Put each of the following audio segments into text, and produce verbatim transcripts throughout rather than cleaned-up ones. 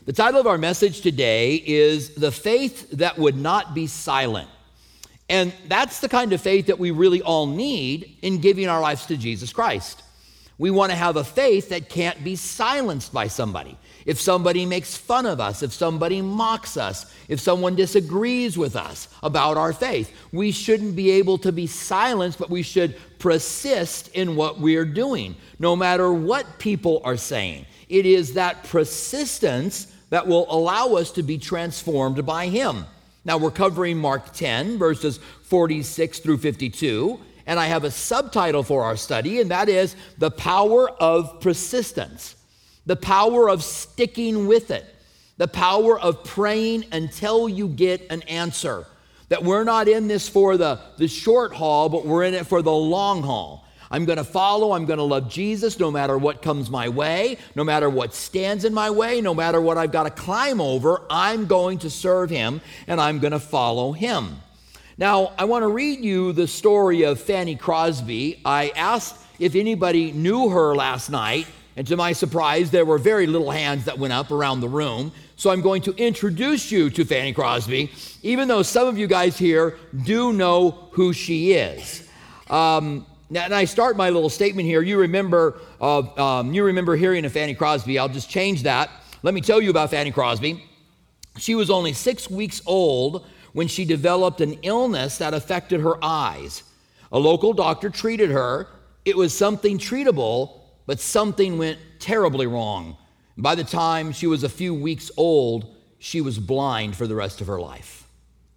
The title of our message today is The Faith That Would Not Be Silent. And that's the kind of faith that we really all need in giving our lives to Jesus Christ. We want to have a faith that can't be silenced by somebody. If somebody makes fun of us, if somebody mocks us, if someone disagrees with us about our faith, we shouldn't be able to be silenced, but we should persist in what we're doing, no matter what people are saying. It is that persistence that will allow us to be transformed by Him. Now, we're covering Mark ten, verses forty-six through fifty-two, and I have a subtitle for our study, and that is The Power of Persistence, the power of sticking with it, the power of praying until you get an answer, that we're not in this for the, the short haul, but we're in it for the long haul. I'm going to follow, I'm going to love Jesus no matter what comes my way, no matter what stands in my way, no matter what I've got to climb over, I'm going to serve Him and I'm going to follow Him. Now, I want to read you the story of Fanny Crosby. I asked if anybody knew her last night, and to my surprise, there were very little hands that went up around the room. So I'm going to introduce you to Fanny Crosby, even though some of you guys here do know who she is. Um, Now, and I start my little statement here. You remember, uh, um, you remember hearing of Fanny Crosby. I'll just change that. Let me tell you about Fanny Crosby. She was only six weeks old when she developed an illness that affected her eyes. A local doctor treated her. It was something treatable, but something went terribly wrong. By the time she was a few weeks old, she was blind for the rest of her life.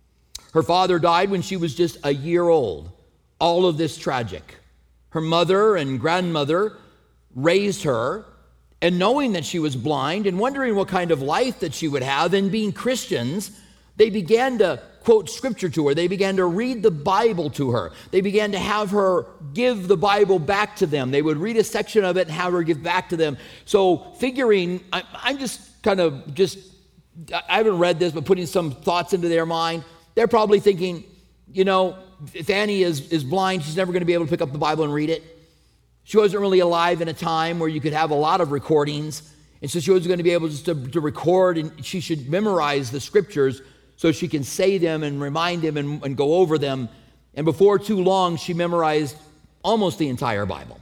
Her father died when she was just a year old. All of this tragic. Her mother and grandmother raised her, and knowing that she was blind and wondering what kind of life that she would have, and being Christians, they began to quote scripture to her. They began to read the Bible to her. They began to have her give the Bible back to them. They would read a section of it and have her give back to them. So figuring, I, I'm just kind of just, I haven't read this, but putting some thoughts into their mind, they're probably thinking, you know, Fanny is, is blind. She's never going to be able to pick up the Bible and read it. She wasn't really alive in a time where you could have a lot of recordings. And so she wasn't going to be able just to, to record, and she should memorize the scriptures so she can say them and remind them and, and go over them. And before too long, she memorized almost the entire Bible.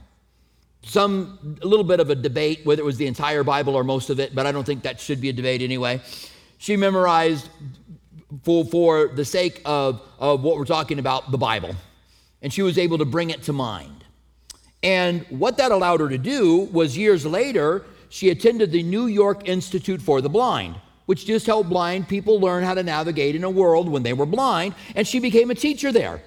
Some, a little bit of a debate whether it was the entire Bible or most of it, but I don't think that should be a debate anyway. She memorized For, for the sake of, of what we're talking about, the Bible. And she was able to bring it to mind. And what that allowed her to do was, years later, she attended the New York Institute for the Blind, which just helped blind people learn how to navigate in a world when they were blind. And she became a teacher there.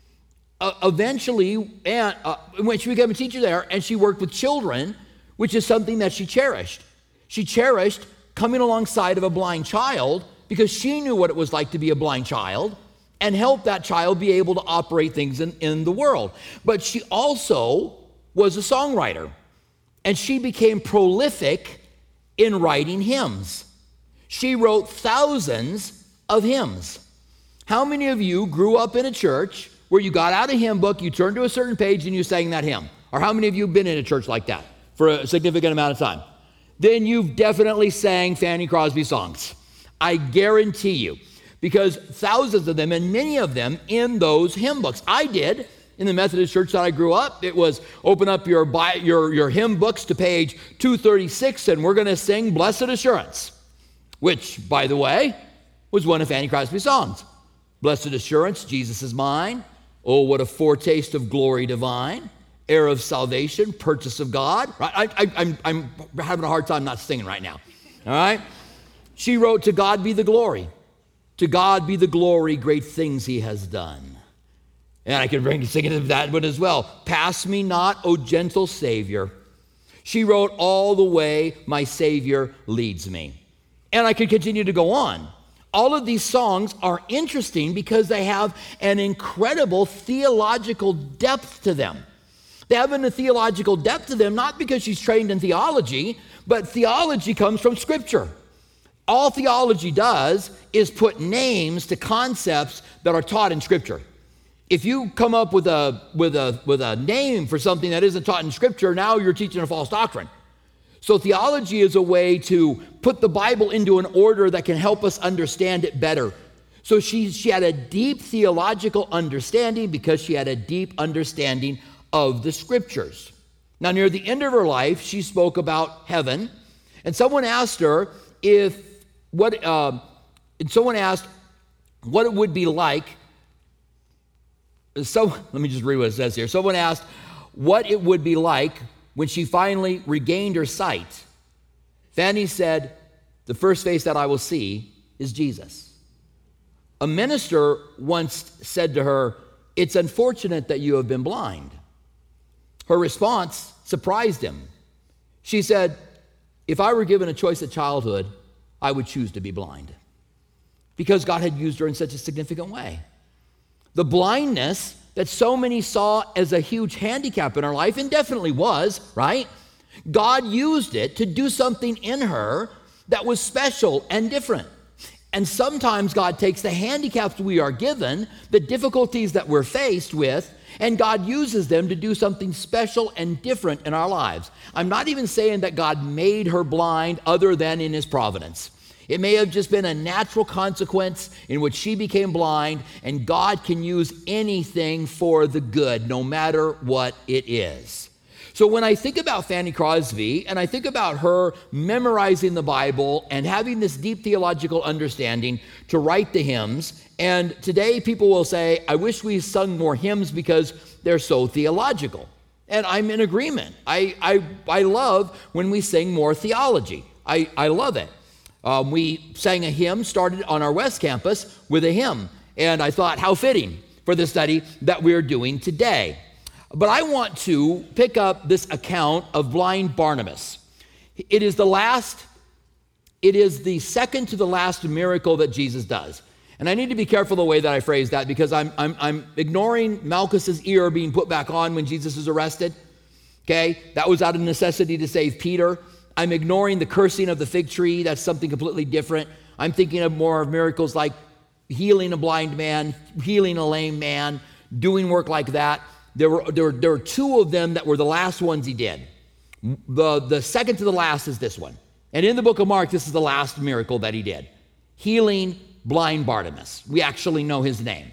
Uh, eventually, and, uh, when she became a teacher there, and she worked with children, which is something that she cherished. She cherished coming alongside of a blind child, because she knew what it was like to be a blind child and help that child be able to operate things in, in the world. But she also was a songwriter, and she became prolific in writing hymns. She wrote thousands of hymns. How many of you grew up in a church where you got out a hymn book, you turned to a certain page, and you sang that hymn? Or how many of you have been in a church like that for a significant amount of time? Then you've definitely sang Fanny Crosby songs. I guarantee you, because thousands of them, and many of them in those hymn books. I did in the Methodist church that I grew up. It was open up your your, your hymn books to page two thirty-six, and we're going to sing Blessed Assurance, which, by the way, was one of Fanny Crosby's songs. Blessed Assurance, Jesus is mine. Oh, what a foretaste of glory divine. Heir of salvation, purchase of God. Right? I, I, I'm, I'm having a hard time not singing right now. All right? She wrote, to God be the glory. To God be the glory, great things He has done. And I could bring singing that one as well. Pass me not, O gentle Savior. She wrote, all the way my Savior leads me. And I could continue to go on. All of these songs are interesting because they have an incredible theological depth to them. They have a theological depth to them, not because she's trained in theology, but theology comes from Scripture. All theology does is put names to concepts that are taught in Scripture. If you come up with a with a with a name for something that isn't taught in Scripture, now you're teaching a false doctrine. So theology is a way to put the Bible into an order that can help us understand it better. So she, she had a deep theological understanding because she had a deep understanding of the Scriptures. Now, near the end of her life, she spoke about heaven, and someone asked her if what, uh, and someone asked what it would be like. So let me just read what it says here. Someone asked what it would be like when she finally regained her sight. Fanny said, "The first face that I will see is Jesus." A minister once said to her, "It's unfortunate that you have been blind." Her response surprised him. She said, "If I were given a choice at childhood, I would choose to be blind," because God had used her in such a significant way. The blindness that so many saw as a huge handicap in her life, and definitely was, right? God used it to do something in her that was special and different. And sometimes God takes the handicaps we are given, the difficulties that we're faced with, and God uses them to do something special and different in our lives. I'm not even saying that God made her blind other than in his providence. It may have just been a natural consequence in which she became blind, and God can use anything for the good, no matter what it is. So when I think about Fanny Crosby, and I think about her memorizing the Bible and having this deep theological understanding to write the hymns, and today people will say, "I wish we sung more hymns because they're so theological." And I'm in agreement. I, I, I love when we sing more theology. I, I love it. Um, we sang a hymn, started on our West Campus with a hymn, and I thought, how fitting for the study that we're doing today. But I want to pick up this account of blind Barnabas. It is the last, it is the second to the last miracle that Jesus does. And I need to be careful the way that I phrase that, because I'm, I'm, I'm ignoring Malchus's ear being put back on when Jesus is arrested. Okay, that was out of necessity to save Peter. I'm ignoring the cursing of the fig tree. That's something completely different. I'm thinking of more of miracles like healing a blind man, healing a lame man, doing work like that. There were, there were, there were two of them that were the last ones he did. The, the second to the last is this one. And in the book of Mark, this is the last miracle that he did. Healing blind Bartimaeus. We actually know his name.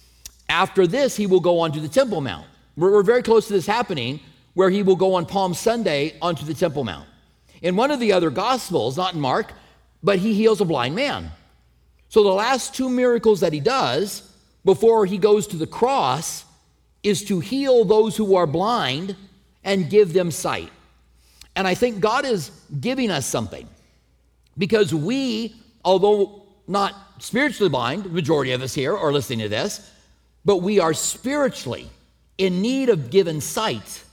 After this, he will go on to the Temple Mount. We're, we're very close to this happening, where he will go on Palm Sunday onto the Temple Mount. In one of the other Gospels, not in Mark, but he heals a blind man. So the last two miracles that he does before he goes to the cross is to heal those who are blind and give them sight. And I think God is giving us something, because we, although not spiritually blind, the majority of us here are listening to this, but we are spiritually in need of given sight.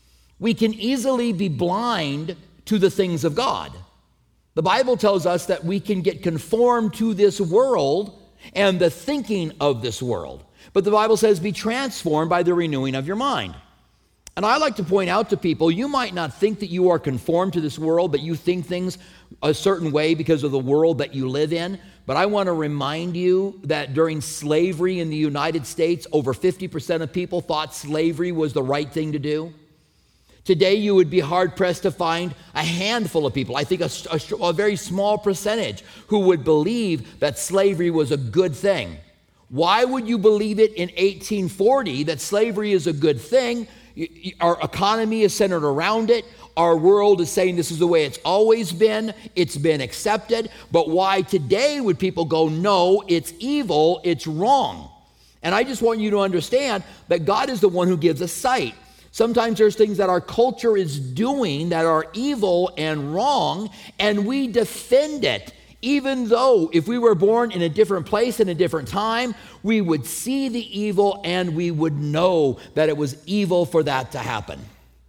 We can easily be blind to the things of God. The Bible tells us that we can get conformed to this world and the thinking of this world. But the Bible says, be transformed by the renewing of your mind. And I like to point out to people, you might not think that you are conformed to this world, but you think things a certain way because of the world that you live in. But I want to remind you that during slavery in the United States, over fifty percent of people thought slavery was the right thing to do. Today, you would be hard-pressed to find a handful of people, I think a, a, a very small percentage, who would believe that slavery was a good thing. Why would you believe it in eighteen forty that slavery is a good thing? Our economy is centered around it. Our world is saying this is the way it's always been. It's been accepted. But why today would people go, no, it's evil, it's wrong? And I just want you to understand that God is the one who gives us sight. Sometimes there's things that our culture is doing that are evil and wrong, and we defend it. Even though if we were born in a different place in a different time, we would see the evil and we would know that it was evil for that to happen.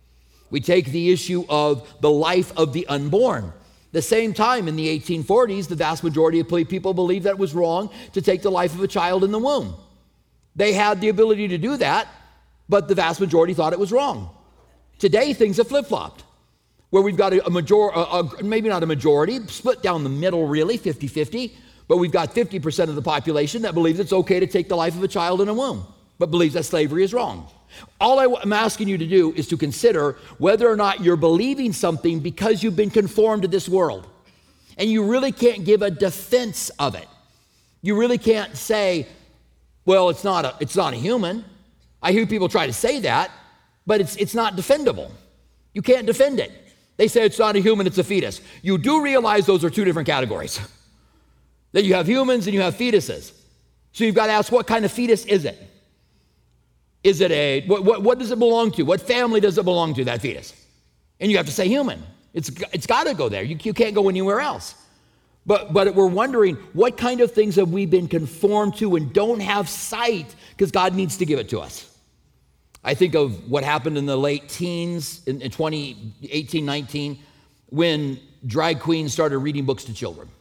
We take the issue of the life of the unborn. The same time in the eighteen forties, the vast majority of people believed that it was wrong to take the life of a child in the womb. They had the ability to do that, but the vast majority thought it was wrong. Today, things have flip-flopped, where we've got a, a major, a, a, maybe not a majority, split down the middle really, fifty-fifty, but we've got fifty percent of the population that believes it's okay to take the life of a child in a womb. but believes that slavery is wrong. All I, I'm asking you to do is to consider whether or not you're believing something because you've been conformed to this world. And you really can't give a defense of it. You really can't say, well, it's not a, it's not a human. I hear people try to say that, but it's, it's not defendable. You can't defend it. They say it's not a human, it's a fetus. You do realize those are two different categories. That you have humans and you have fetuses. So you've got to ask, what kind of fetus is it? Is it a, what, what, what does it belong to? What family does it belong to, that fetus? And you have to say human. It's, it's got to go there. You, you can't go anywhere else. But, but we're wondering, what kind of things have we been conformed to and don't have sight because God needs to give it to us? I think of what happened in the late teens, in, in twenty eighteen, nineteen, when drag queens started reading books to children.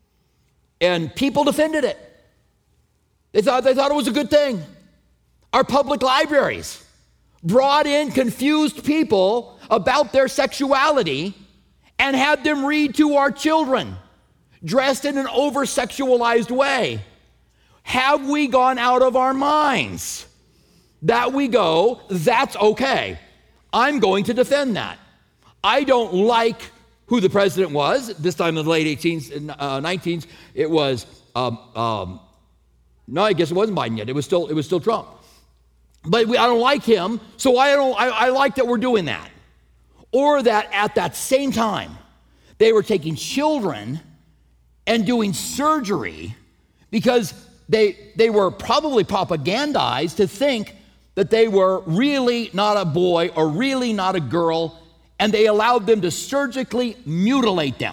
And people defended it. They thought, they thought it was a good thing. Our public libraries brought in confused people about their sexuality and had them read to our children, dressed in an over-sexualized way. Have we gone out of our minds? That we go, that's okay. I'm going to defend that. I don't like who the president was. This time in the late eighteens, uh, nineteens, it was, um, um, no, I guess it wasn't Biden yet. It was still, it was still Trump. But we, I don't like him, so I don't. I, I like that we're doing that. Or that at that same time, they were taking children and doing surgery because they they were probably propagandized to think that they were really not a boy or really not a girl, and they allowed them to surgically mutilate them.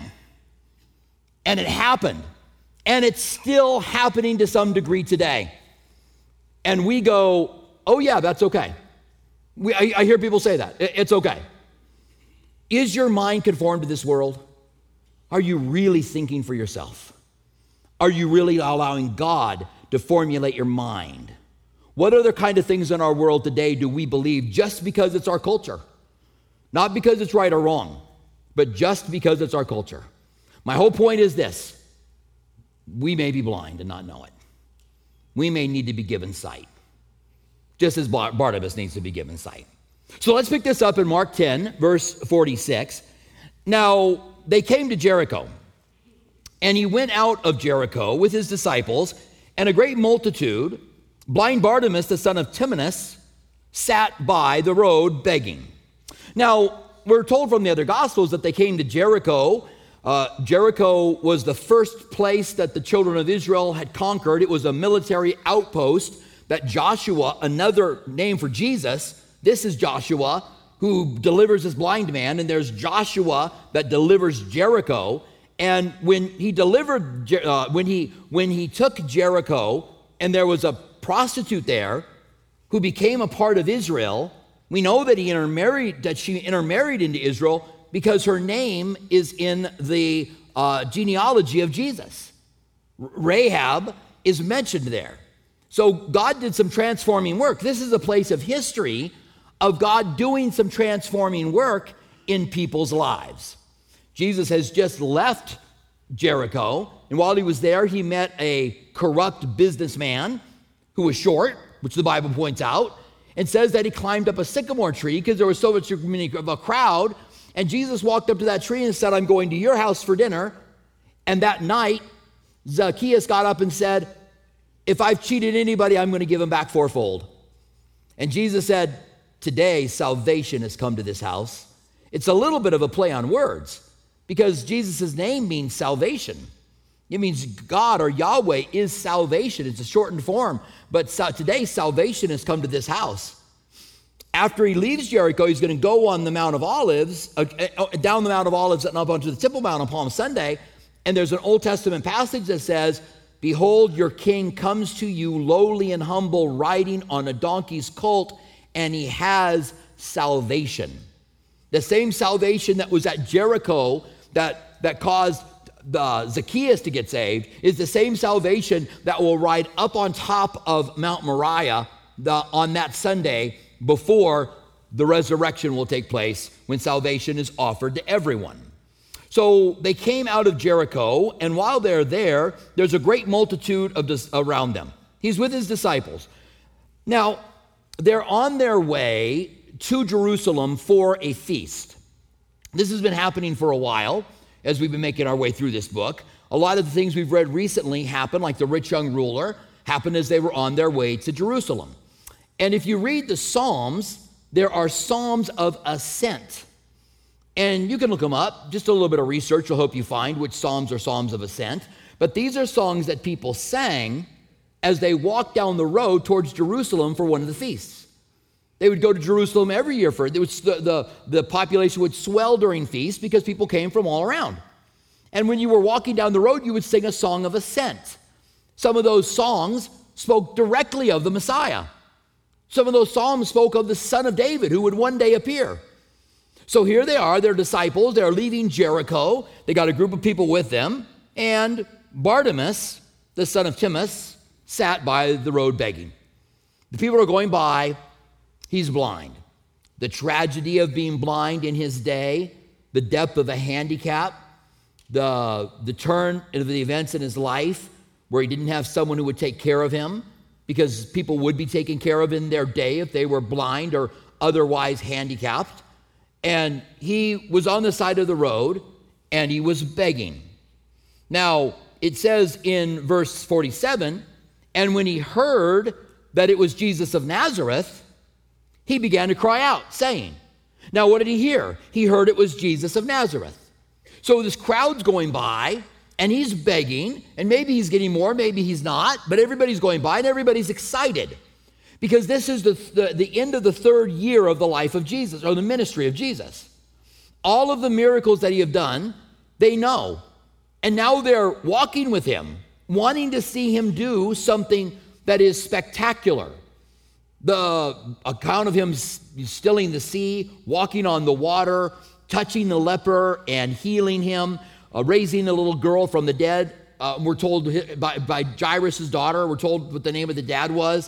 And it happened. And it's still happening to some degree today. And we go, oh yeah, that's okay. We, I, I hear people say that. It, it's okay. Is your mind conformed to this world? Are you really thinking for yourself? Are you really allowing God to formulate your mind? What other kind of things in our world today do we believe just because it's our culture? Not because it's right or wrong, but just because it's our culture. My whole point is this. We may be blind and not know it. We may need to be given sight, just as Barnabas needs to be given sight. So let's pick this up in Mark ten, verse forty-six. Now, they came to Jericho, and he went out of Jericho with his disciples, and a great multitude. Blind Bartimaeus, the son of Timaeus, sat by the road begging. Now, we're told from the other Gospels that they came to Jericho. Uh, Jericho was the first place that the children of Israel had conquered. It was a military outpost that Joshua, another name for Jesus, this is Joshua who delivers this blind man, and there's Joshua that delivers Jericho. And when he delivered, uh, when he when he took Jericho, and there was a prostitute there who became a part of Israel, we know that he intermarried, that she intermarried into Israel because her name is in the uh, genealogy of Jesus. Rahab is mentioned there. So God did some transforming work. This is a place of history of God doing some transforming work in people's lives. Jesus has just left Jericho, and while he was there, he met a corrupt businessman who was short, which the Bible points out, and says that he climbed up a sycamore tree because there was so much of a crowd. And Jesus walked up to that tree and said, I'm going to your house for dinner. And that night, Zacchaeus got up and said, if I've cheated anybody, I'm going to give him back fourfold. And Jesus said, today salvation has come to this house. It's a little bit of a play on words because Jesus' name means salvation. It means God or Yahweh is salvation. It's a shortened form. But today, salvation has come to this house. After he leaves Jericho, he's going to go on the Mount of Olives, uh, down the Mount of Olives and up onto the Temple Mount on Palm Sunday. And there's an Old Testament passage that says, behold, your king comes to you lowly and humble, riding on a donkey's colt, and he has salvation. The same salvation that was at Jericho that, that caused the Zacchaeus to get saved is the same salvation that will ride up on top of Mount Moriah the, on that Sunday before the resurrection will take place when salvation is offered to everyone. So they came out of Jericho, and while they're there, there's a great multitude of dis- around them. He's with his disciples. Now, they're on their way to Jerusalem for a feast. This has been happening for a while as we've been making our way through this book. A lot of the things we've read recently happened, like the rich young ruler, happened as they were on their way to Jerusalem. And if you read the Psalms, there are Psalms of ascent. And you can look them up, just a little bit of research will help you find which Psalms are Psalms of ascent. But these are songs that people sang as they walked down the road towards Jerusalem for one of the feasts. They would go to Jerusalem every year for it. Was, the, the, the population would swell during feasts because people came from all around. And when you were walking down the road, you would sing a song of ascent. Some of those songs spoke directly of the Messiah. Some of those psalms spoke of the Son of David who would one day appear. So here they are, they're disciples, they're leaving Jericho. They got a group of people with them, and Bartimaeus, the son of Timaeus, sat by the road begging. The people are going by, he's blind. The tragedy of being blind in his day, the depth of a handicap, the, the turn of the events in his life where he didn't have someone who would take care of him, because people would be taken care of in their day if they were blind or otherwise handicapped. And he was on the side of the road, and he was begging. Now, it says in verse forty-seven, and when he heard that it was Jesus of Nazareth, he began to cry out, saying, now what did he hear? He heard it was Jesus of Nazareth. So this crowd's going by, and he's begging, and maybe he's getting more, maybe he's not, but everybody's going by, and everybody's excited. Because this is the, the, the end of the third year of the life of Jesus, or the ministry of Jesus. All of the miracles that he have done, they know. And now they're walking with him, wanting to see him do something that is spectacular. The account of him stilling the sea, walking on the water, touching the leper and healing him, uh, raising the little girl from the dead. Uh, we're told by, by Jairus' daughter, we're told what the name of the dad was.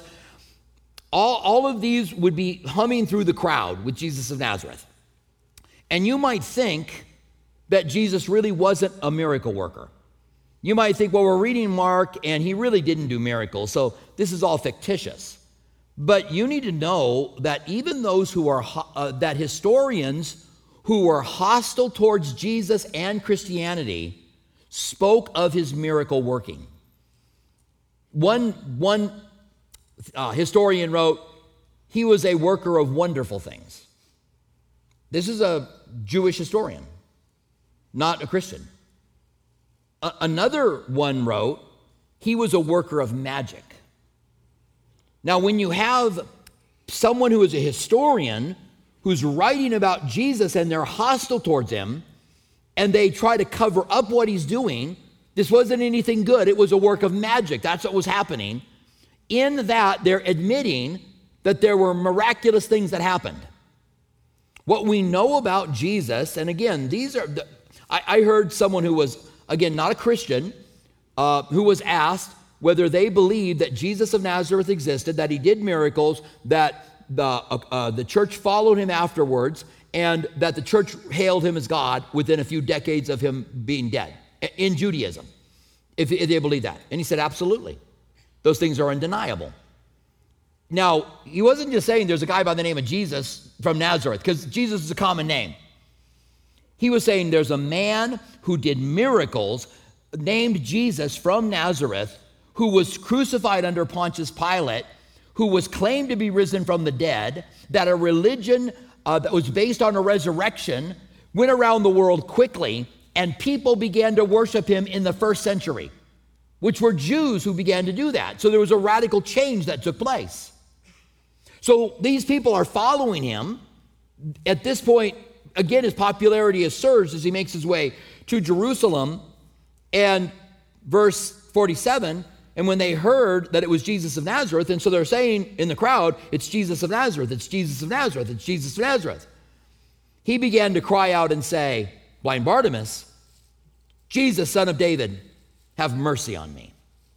All, all of these would be humming through the crowd with Jesus of Nazareth. And you might think that Jesus really wasn't a miracle worker. You might think, well, we're reading Mark, and he really didn't do miracles, so this is all fictitious. But you need to know that even those who are, uh, that historians who were hostile towards Jesus and Christianity spoke of his miracle working. One, one uh, historian wrote, he was a worker of wonderful things. This is a Jewish historian, not a Christian. A- another one wrote, he was a worker of magic. Now, when you have someone who is a historian who's writing about Jesus and they're hostile towards him, and they try to cover up what he's doing, this wasn't anything good. It was a work of magic. That's what was happening. In that, they're admitting that there were miraculous things that happened. What we know about Jesus, and again, these are, the, I, I heard someone who was, again, not a Christian, uh, who was asked whether they believed that Jesus of Nazareth existed, that he did miracles, that the, uh, uh, the church followed him afterwards, and that the church hailed him as God within a few decades of him being dead in Judaism, if, if they believe that. And he said, absolutely. Those things are undeniable. Now, he wasn't just saying there's a guy by the name of Jesus from Nazareth, because Jesus is a common name. He was saying there's a man who did miracles named Jesus from Nazareth, who was crucified under Pontius Pilate, who was claimed to be risen from the dead, that a religion uh, that was based on a resurrection went around the world quickly, and people began to worship him in the first century, which were Jews who began to do that. So there was a radical change that took place. So these people are following him. At this point, again, his popularity has surged as he makes his way to Jerusalem. And verse forty-seven, and when they heard that it was Jesus of Nazareth, and so they're saying in the crowd, it's Jesus of Nazareth, it's Jesus of Nazareth, it's Jesus of Nazareth. He began to cry out and say, blind Bartimaeus, Jesus, son of David, have mercy on me.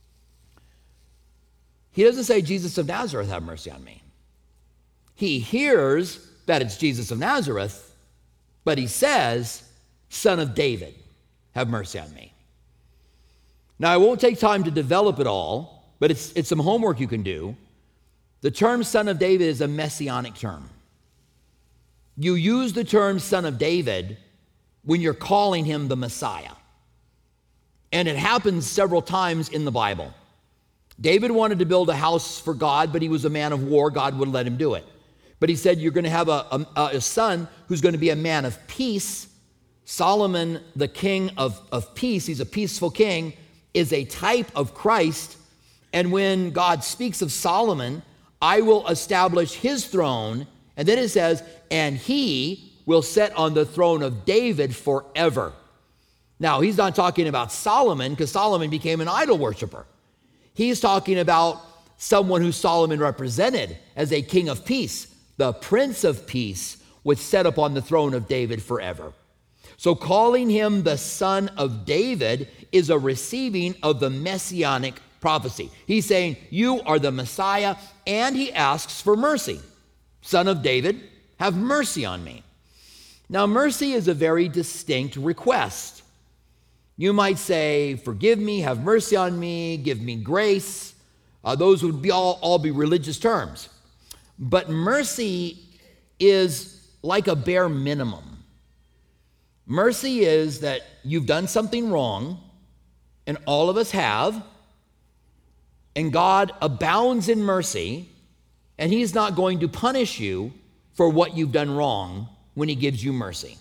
He doesn't say, Jesus of Nazareth, have mercy on me. He hears that it's Jesus of Nazareth, but he says, Son of David, have mercy on me. Now, I won't take time to develop it all, but it's, it's some homework you can do. The term son of David is a messianic term. You use the term son of David when you're calling him the Messiah. And it happens several times in the Bible. David wanted to build a house for God, but he was a man of war. God wouldn't let him do it. But he said, you're going to have a, a, a son who's going to be a man of peace. Solomon, the king of, of peace, he's a peaceful king, is a type of Christ. And when God speaks of Solomon, I will establish his throne. And then it says, and he will sit on the throne of David forever. Now, he's not talking about Solomon, because Solomon became an idol worshiper. He's talking about someone who Solomon represented as a king of peace. The Prince of Peace would sit upon the throne of David forever. So calling him the son of David is a receiving of the messianic prophecy. He's saying, you are the Messiah, and he asks for mercy. Son of David, have mercy on me. Now, mercy is a very distinct request. You might say, forgive me, have mercy on me, give me grace. Uh, those would be all, all be religious terms. But mercy is like a bare minimum. Mercy is that you've done something wrong, and all of us have, and God abounds in mercy, and he's not going to punish you for what you've done wrong when he gives you mercy.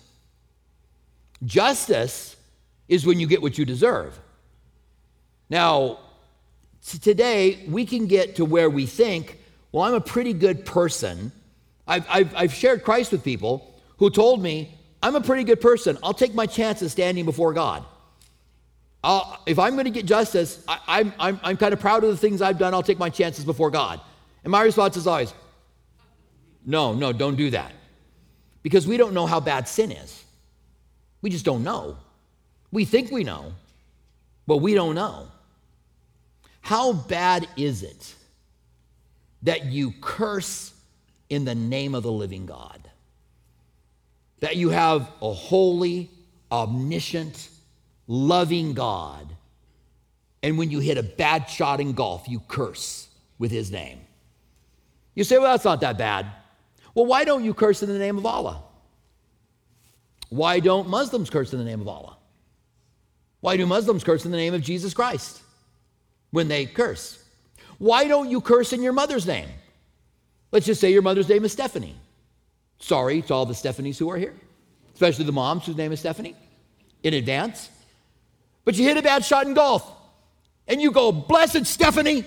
Justice is when you get what you deserve. Now, today, we can get to where we think, well, I'm a pretty good person. I've, I've, I've shared Christ with people who told me, I'm a pretty good person. I'll take my chances standing before God. I'll, if I'm going to get justice, I, I'm, I'm, I'm kind of proud of the things I've done. I'll take my chances before God. And my response is always, no, no, don't do that. Because we don't know how bad sin is. We just don't know. We think we know, but we don't know. How bad is it that you curse in the name of the living God? That you have a holy, omniscient, loving God, and when you hit a bad shot in golf, you curse with his name. You say, well, that's not that bad. Well, why don't you curse in the name of Allah? Why don't Muslims curse in the name of Allah? Why do Muslims curse in the name of Jesus Christ when they curse? Why don't you curse in your mother's name? Let's just say your mother's name is Stephanie. Sorry to all the Stephanies who are here, especially the moms whose name is Stephanie, in advance. But you hit a bad shot in golf, and you go, blessed Stephanie.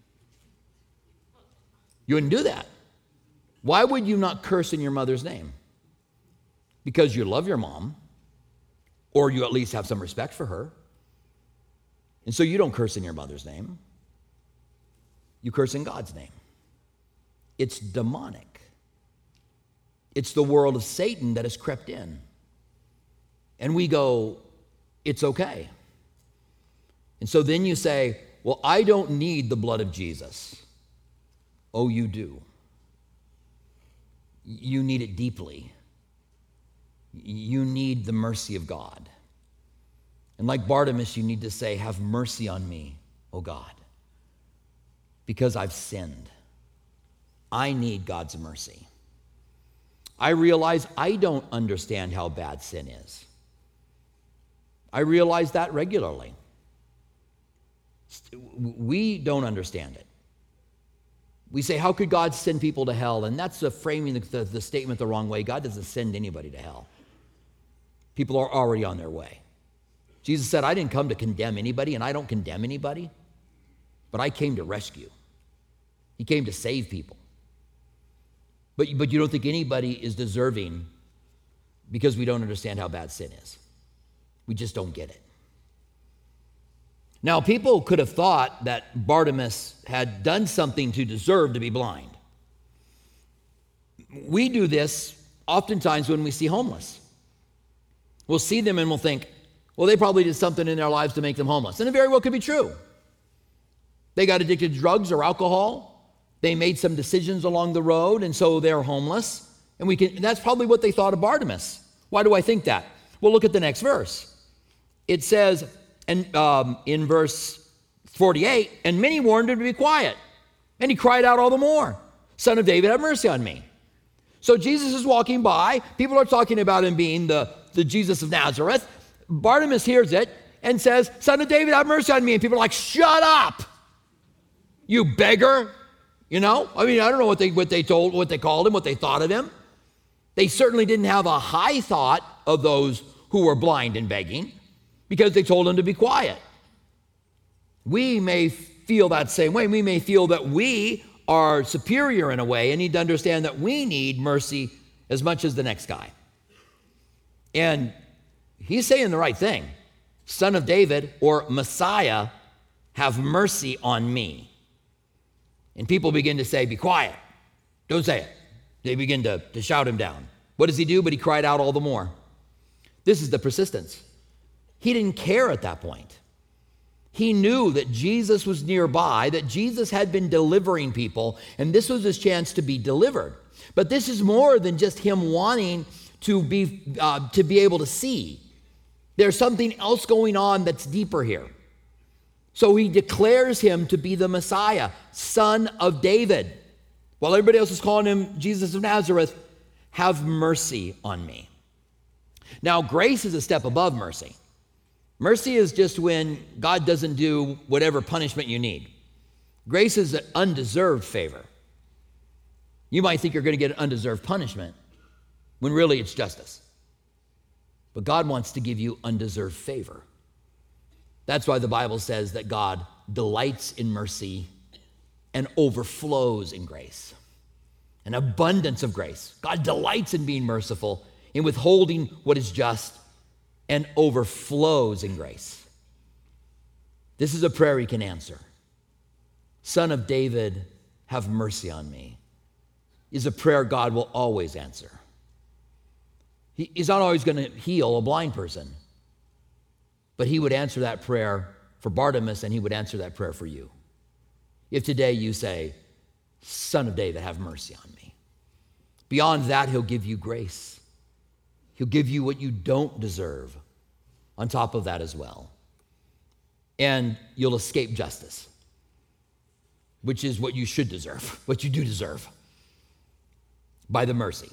You wouldn't do that. Why would you not curse in your mother's name? Because you love your mom, or you at least have some respect for her. And so you don't curse in your mother's name. You curse in God's name. It's demonic. It's the world of Satan that has crept in. And we go, it's okay. And so then you say, well, I don't need the blood of Jesus. Oh, you do. You need it deeply. You need the mercy of God. And like Bartimaeus, you need to say, have mercy on me, O God, because I've sinned. I need God's mercy. I realize I don't understand how bad sin is. I realize that regularly. We don't understand it. We say, how could God send people to hell? And that's the framing the, the, the statement the wrong way. God doesn't send anybody to hell. People are already on their way. Jesus said, I didn't come to condemn anybody, and I don't condemn anybody, but I came to rescue. He came to save people. But, but you don't think anybody is deserving because we don't understand how bad sin is. We just don't get it. Now, people could have thought that Bartimaeus had done something to deserve to be blind. We do this oftentimes when we see homeless. We'll see them and we'll think, well, they probably did something in their lives to make them homeless. And it very well could be true. They got addicted to drugs or alcohol. They made some decisions along the road, and so they're homeless. And we can. And that's probably what they thought of Bartimaeus. Why do I think that? Well, look at the next verse. It says, and um, in verse forty-eight, and many warned him to be quiet. And he cried out all the more, Son of David, have mercy on me. So Jesus is walking by. People are talking about him being the, the Jesus of Nazareth. Bartimaeus hears it and says, Son of David, have mercy on me. And people are like, shut up, you beggar. You know, I mean, I don't know what they, what they told, what they called him, what they thought of him. They certainly didn't have a high thought of those who were blind and begging because they told him to be quiet. We may feel that same way. We may feel that we are superior in a way and need to understand that we need mercy as much as the next guy. And he's saying the right thing. Son of David, or Messiah, have mercy on me. And people begin to say, be quiet. Don't say it. They begin to, to shout him down. What does he do? But he cried out all the more. This is the persistence. He didn't care at that point. He knew that Jesus was nearby, that Jesus had been delivering people, and this was his chance to be delivered. But this is more than just him wanting to be, uh, to be able to see. There's something else going on that's deeper here. So he declares him to be the Messiah, Son of David. While everybody else is calling him Jesus of Nazareth, have mercy on me. Now, grace is a step above mercy. Mercy is just when God doesn't do whatever punishment you need. Grace is an undeserved favor. You might think you're going to get an undeserved punishment when really it's justice. But God wants to give you undeserved favor. That's why the Bible says that God delights in mercy and overflows in grace. An abundance of grace. God delights in being merciful, in withholding what is just, and overflows in grace. This is a prayer he can answer. Son of David, have mercy on me, is a prayer God will always answer. He, he's not always going to heal a blind person, but he would answer that prayer for Bartimaeus, and he would answer that prayer for you. If today you say, Son of David, have mercy on me. Beyond that, he'll give you grace. He'll give you what you don't deserve on top of that as well. And you'll escape justice, which is what you should deserve, what you do deserve, by the mercy.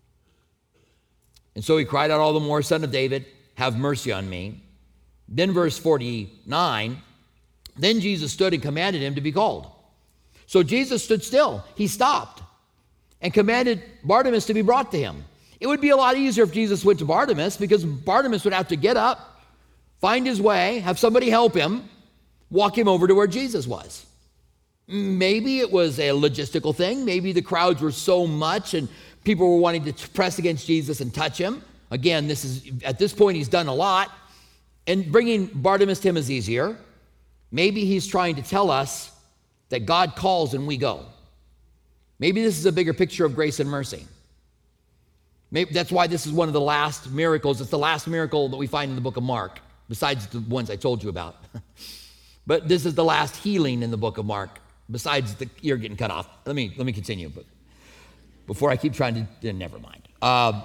And so he cried out all the more, Son of David, have mercy on me. Then verse forty-nine, then Jesus stood and commanded him to be called. So Jesus stood still. He stopped and commanded Bartimaeus to be brought to him. It would be a lot easier if Jesus went to Bartimaeus, because Bartimaeus would have to get up, find his way, have somebody help him, walk him over to where Jesus was. Maybe it was a logistical thing. Maybe the crowds were so much and people were wanting to press against Jesus and touch him. Again, this is at this point he's done a lot, and bringing Bartimaeus to him is easier. Maybe he's trying to tell us that God calls and we go. Maybe this is a bigger picture of grace and mercy. Maybe that's why this is one of the last miracles. It's the last miracle that we find in the book of Mark, besides the ones I told you about. But this is the last healing in the book of Mark, besides the ear getting cut off. Let me let me continue, but before I keep trying to, never mind. Uh,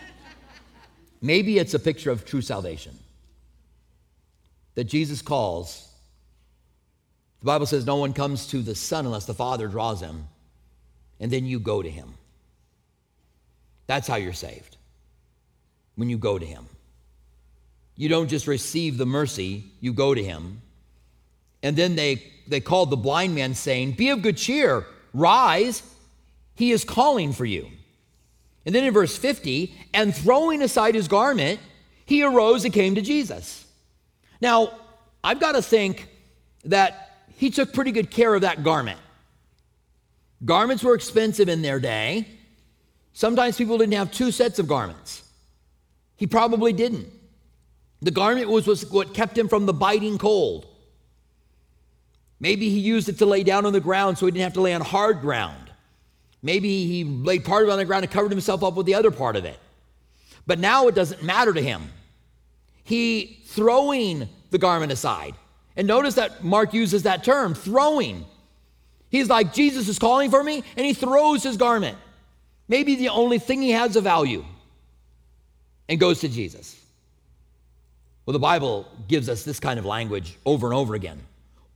maybe it's a picture of true salvation that Jesus calls. The Bible says no one comes to the Son unless the Father draws him, and then you go to him. That's how you're saved, when you go to him. You don't just receive the mercy, you go to him. And then they, they called the blind man, saying, be of good cheer, rise, he is calling for you. And then in verse fifty, and throwing aside his garment, he arose and came to Jesus. Now, I've got to think that he took pretty good care of that garment. Garments were expensive in their day. Sometimes people didn't have two sets of garments. He probably didn't. The garment was, was what kept him from the biting cold. Maybe he used it to lay down on the ground so he didn't have to lay on hard ground. Maybe he laid part of it on the ground and covered himself up with the other part of it. But now it doesn't matter to him. He throwing the garment aside. And notice that Mark uses that term, throwing. He's like, Jesus is calling for me, and he throws his garment. Maybe the only thing he has of value, and goes to Jesus. Well, the Bible gives us this kind of language over and over again.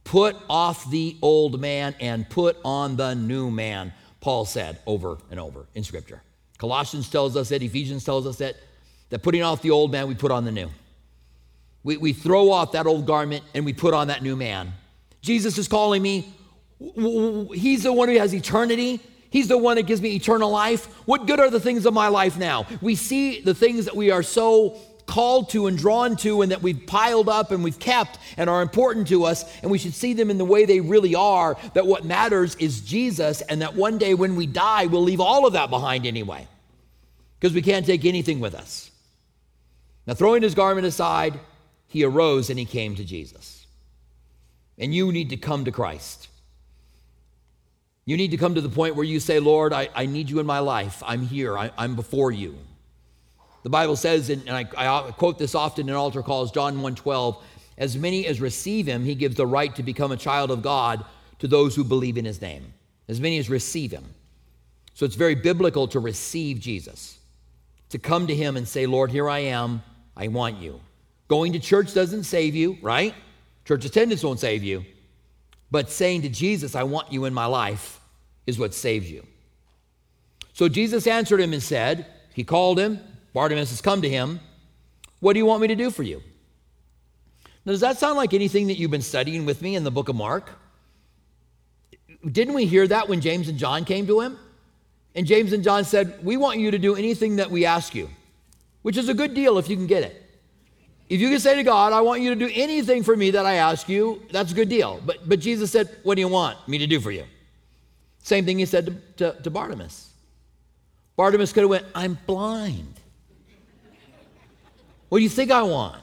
Put off the old man and put on the new man, Paul said over and over in Scripture. Colossians tells us that, Ephesians tells us that, that putting off the old man, we put on the new. We, we throw off that old garment and we put on that new man. Jesus is calling me. He's the one who has eternity. He's the one that gives me eternal life. What good are the things of my life now? We see the things that we are so called to and drawn to and that we've piled up and we've kept and are important to us, and we should see them in the way they really are, that what matters is Jesus, and that one day when we die, we'll leave all of that behind anyway, because we can't take anything with us. Now, throwing his garment aside, he arose and he came to Jesus. And you need to come to Christ. You need to come to the point where you say, Lord, I, I need you in my life. I'm here. I, I'm before you. The Bible says, and I, I quote this often in altar calls, John one twelve, as many as receive him, he gives the right to become a child of God to those who believe in his name. As many as receive him. So it's very biblical to receive Jesus, to come to him and say, Lord, here I am. I want you. Going to church doesn't save you, right? Church attendance won't save you. But saying to Jesus, I want you in my life, is what saves you. So Jesus answered him and said, he called him, Bartimaeus has come to him, what do you want me to do for you? Now, does that sound like anything that you've been studying with me in the book of Mark? Didn't we hear that when James and John came to him? And James and John said, we want you to do anything that we ask you, which is a good deal if you can get it. If you can say to God, I want you to do anything for me that I ask you, that's a good deal. But, but Jesus said, what do you want me to do for you? Same thing he said to, to, to Bartimaeus. Bartimaeus could have went, I'm blind. What do you think I want?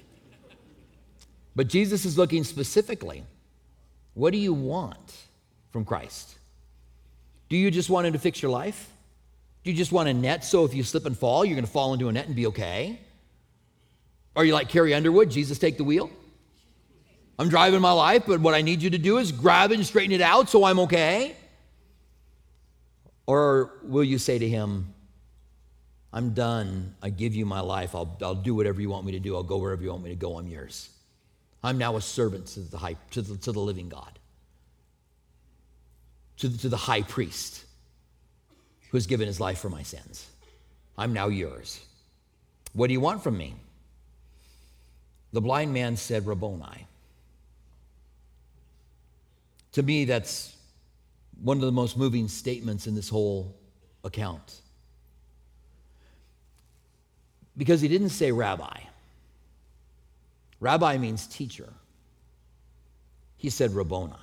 But Jesus is looking specifically, what do you want from Christ? Do you just want him to fix your life? Do you just want a net so if you slip and fall, you're going to fall into a net and be okay? Are you like Carrie Underwood? Jesus, take the wheel. I'm driving my life, but what I need you to do is grab it and straighten it out so I'm okay. Or will you say to him, I'm done. I give you my life. I'll, I'll do whatever you want me to do. I'll go wherever you want me to go. I'm yours. I'm now a servant to the high, to the, to the living God, to the, to the high priest who has given his life for my sins. I'm now yours. What do you want from me? The blind man said, Rabboni. To me, that's one of the most moving statements in this whole account. Because he didn't say rabbi. Rabbi means teacher. He said Rabboni.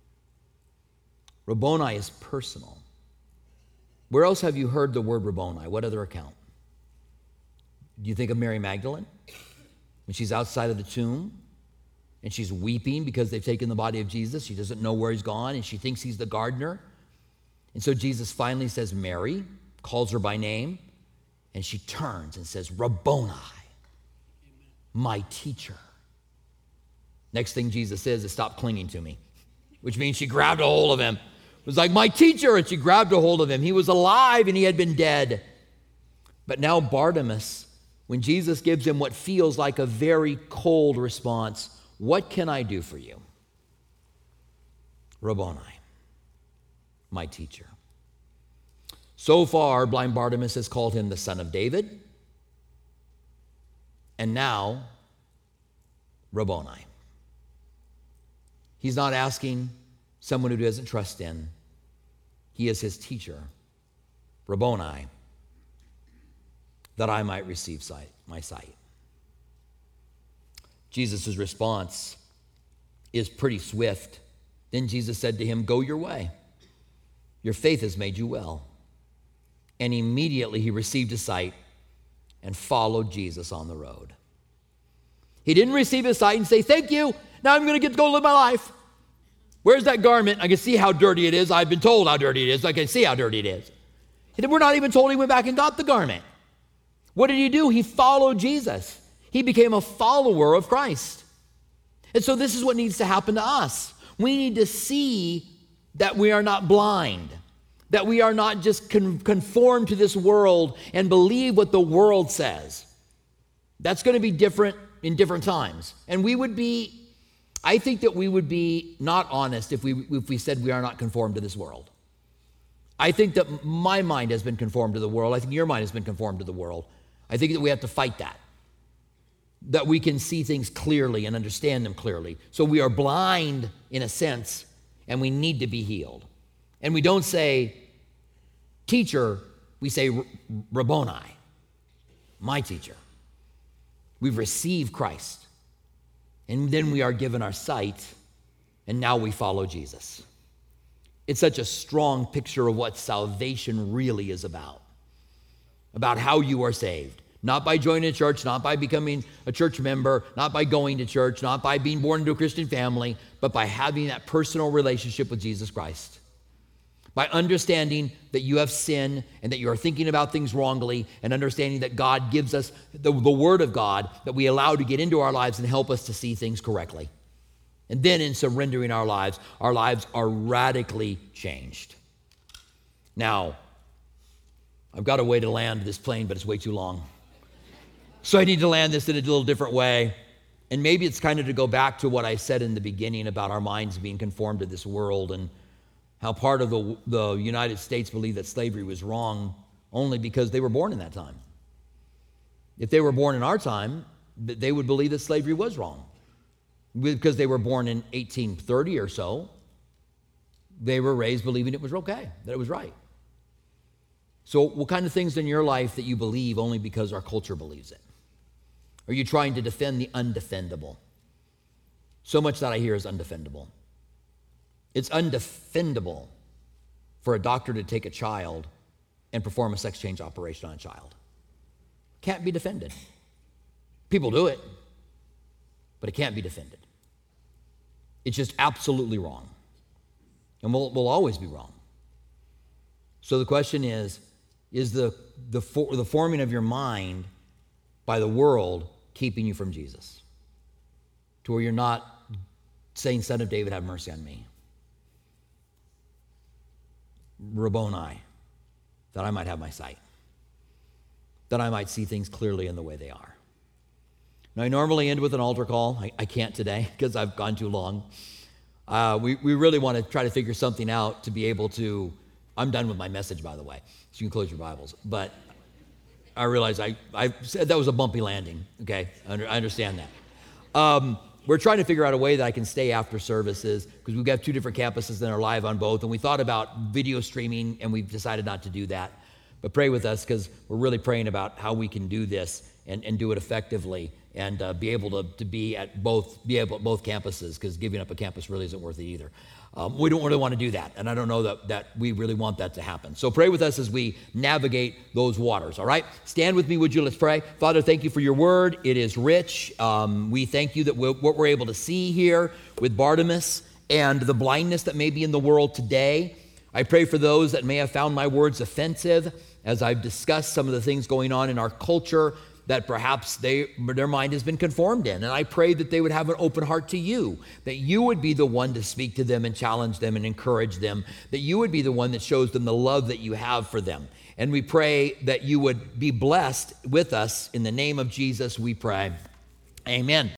Rabboni is personal. Where else have you heard the word Rabboni? What other account? Do you think of Mary Magdalene? When she's outside of the tomb and she's weeping because they've taken the body of Jesus. She doesn't know where he's gone and she thinks he's the gardener. And so Jesus finally says Mary, calls her by name, and she turns and says, Rabboni, my teacher. Next thing Jesus says is, stop clinging to me, which means she grabbed a hold of him. It was like, my teacher, and she grabbed a hold of him. He was alive and he had been dead. But now Bartimaeus, when Jesus gives him what feels like a very cold response, what can I do for you? Rabboni, my teacher. So far, blind Bartimaeus has called him the son of David, and now, Rabboni. He's not asking someone who doesn't trust in. He is his teacher, Rabboni, that I might receive sight, my sight. Jesus' response is pretty swift. Then Jesus said to him, go your way. Your faith has made you well. And immediately he received his sight and followed Jesus on the road. He didn't receive his sight and say, thank you, now I'm going to get to go live my life. Where's that garment? I can see how dirty it is. I've been told how dirty it is. I can see how dirty it is. And we're not even told he went back and got the garment. What did he do? He followed Jesus. He became a follower of Christ. And so this is what needs to happen to us. We need to see that we are not blind, that we are not just con- conformed to this world and believe what the world says. That's going to be different in different times. And we would be I think that we would be not honest if we, if we said we are not conformed to this world. I think that my mind has been conformed to the world. I think your mind has been conformed to the world. I think that we have to fight that, that we can see things clearly and understand them clearly. So we are blind in a sense, and we need to be healed. And we don't say, teacher, we say, Rabboni, my teacher. We've received Christ. And then we are given our sight, and now we follow Jesus. It's such a strong picture of what salvation really is about, about how you are saved. Not by joining a church, not by becoming a church member, not by going to church, not by being born into a Christian family, but by having that personal relationship with Jesus Christ. By understanding that you have sin and that you are thinking about things wrongly, and understanding that God gives us the, the Word of God that we allow to get into our lives and help us to see things correctly. And then in surrendering our lives, our lives are radically changed. Now, I've got a way to land this plane, but it's way too long. So I need to land this in a little different way. And maybe it's kind of to go back to what I said in the beginning about our minds being conformed to this world, and how part of the, the United States believed that slavery was wrong only because they were born in that time. If they were born in our time, they would believe that slavery was wrong. Because they were born in eighteen thirty or so, they were raised believing it was okay, that it was right. So what kind of things in your life that you believe only because our culture believes it? Are you trying to defend the undefendable? So much that I hear is undefendable. It's undefendable for a doctor to take a child and perform a sex change operation on a child. Can't be defended. People do it, but it can't be defended. It's just absolutely wrong. And we'll, we'll always be wrong. So the question is, is the, the, for, the forming of your mind by the world keeping you from Jesus? To where you're not saying, Son of David, have mercy on me. Rabboni, that I might have my sight, that I might see things clearly in the way they are. Now, I normally end with an altar call. I, I can't today because I've gone too long. Uh, we, we really want to try to figure something out to be able to, I'm done with my message, by the way, so you can close your Bibles. But I realize I, I said that was a bumpy landing, okay? I, under, I understand that. Um, We're trying to figure out a way that I can stay after services, because we've got two different campuses and are live on both. And we thought about video streaming, and we've decided not to do that. But pray with us, because we're really praying about how we can do this and, and do it effectively, and uh, be able to, to be at both be able at both campuses, because giving up a campus really isn't worth it either. Um, we don't really want to do that, and I don't know that, that we really want that to happen. So pray with us as we navigate those waters, all right? Stand with me, would you? Let's pray. Father, thank you for your word. It is rich. Um, we thank you that we're, what we're able to see here with Bartimaeus and the blindness that may be in the world today. I pray for those that may have found my words offensive as I've discussed some of the things going on in our culture that perhaps they, their mind has been conformed in. And I pray that they would have an open heart to you, that you would be the one to speak to them and challenge them and encourage them, that you would be the one that shows them the love that you have for them. And we pray that you would be blessed with us. In the name of Jesus, we pray. Amen.